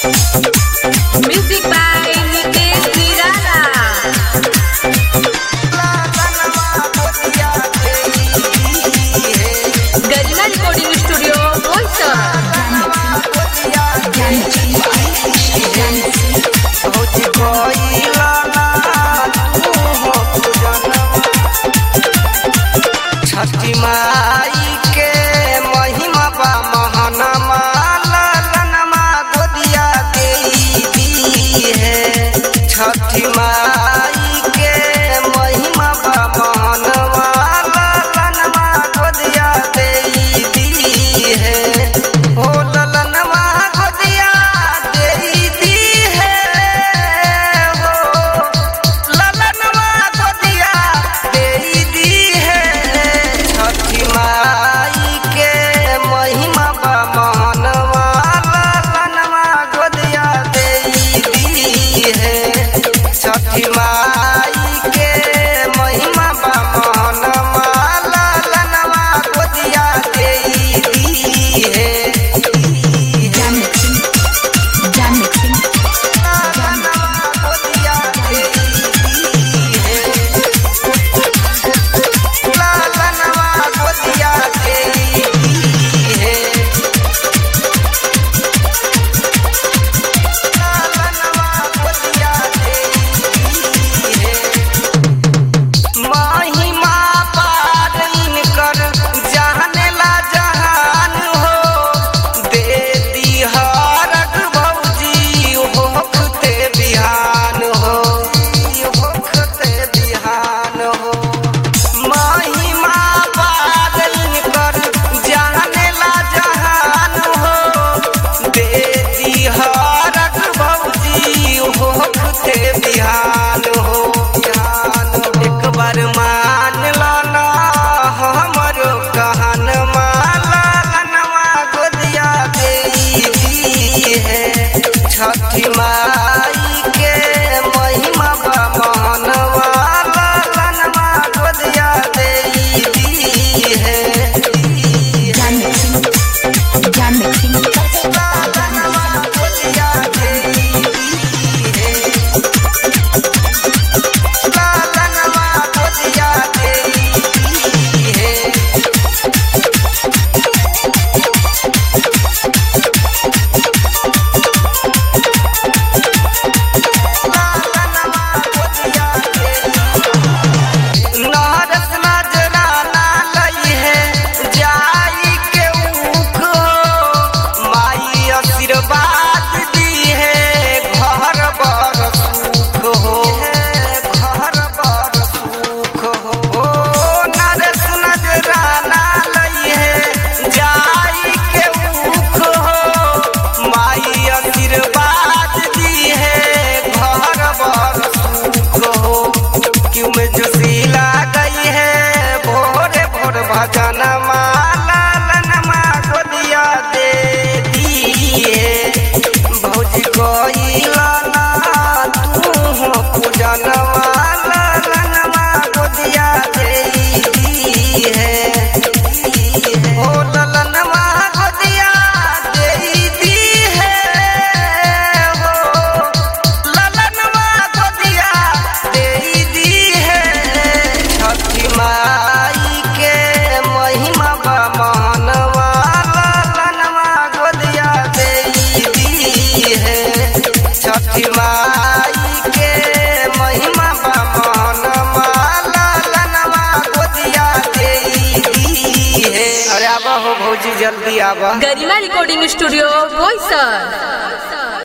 Music by Nitesh Nirala. Garima recording studio Boisar. Chhathi Mai के महिमा बा महानमा ललनमा गोदिया देई है। छठी माई के महिमा बा महानमा ललनमा गोदिया देई है। ओ ललनमा गोदिया देई है, हो ललनमा गोदिया देई है। छठी माई के महिमा बा महानवा ललनमा गोदिया देई है। छठी माई के महिमा बा महानवा ललनमा गोदिया देई है। महिमा पार इनकर जानेला जहान हो। दे दिहरक भौजी होखते बिहान हो, होखते बिहान हो। महिमा पार इनकर जानेला जहान हो। दे दिहरक भौजी होखते बिहान हो। एक बार मान लाना हमरो कहन ललनमा गोदिया देई है। छठी माई के महिमा बा महानवा ललनमा गोदिया देई है। ललनमा गोदिया देई है। ललनमा गोदिया देई है। ललनमा गोदिया देई। नरस नजराना लई है जाई के ऊख हो। माई आशीर्वाद दी है घर बर सुख हो, घर बर सुख हो। नरस नजराना लई है जाई के ऊख हो। माई आशीर्वाद दी है घर बर सुख हो। क्यों में जोशीला गई है भोरे भोर भजन ललनमा गोदिया दे दिए। भौजी गईला तू पूजन ललनमा गोदिया देई है। ओ ललनमा गोदिया देई है, हो ललनमा गोदिया देई है। छठी माई के महिमा बा महानवा ललनमा गोदिया देई है। छठी माई के महिमा बा महानवा ललनमा गोदिया देई है। अरे आबा हो भौजी जल्दी आबा। Garima recording studio Boisar.